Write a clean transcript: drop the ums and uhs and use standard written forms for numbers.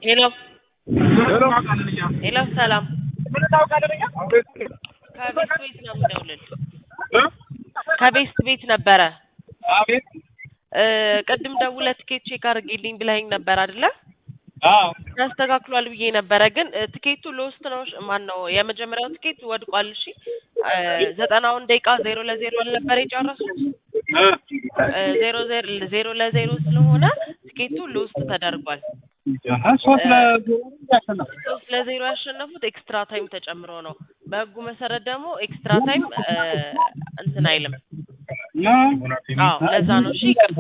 ሄሎ ሄሎ ሰላም ከቤስት ቤት ነው የምደውልልህ። ከቤስት ቤት ነበረ። አቤት ቅድም ደውለህ ትኬት ቼክ አድርጊልኝ ብለኸኝ ነበር አይደለ? አዎ ተስተካክሏል ብዬ ነበረ ግን ትኬቱ ሎስት ነው። ማን ነው የመጀመሪያው ትኬት ወድቋል። እሺ 90 ደቂቃ 0-0 አልነበረ የጨረሱት? 0-0 ስለሆነ ትኬቱ ሎስት ተደርጓል። 3-0 ያሸነፉት ኤክስትራ ታይም ተጨምሮ ነው። በህጉ መሰረት ደግሞ ኤክስትራ ታይም እንትን አይልም። አዎ ለዛ ነው። እሺ ይቅርታ።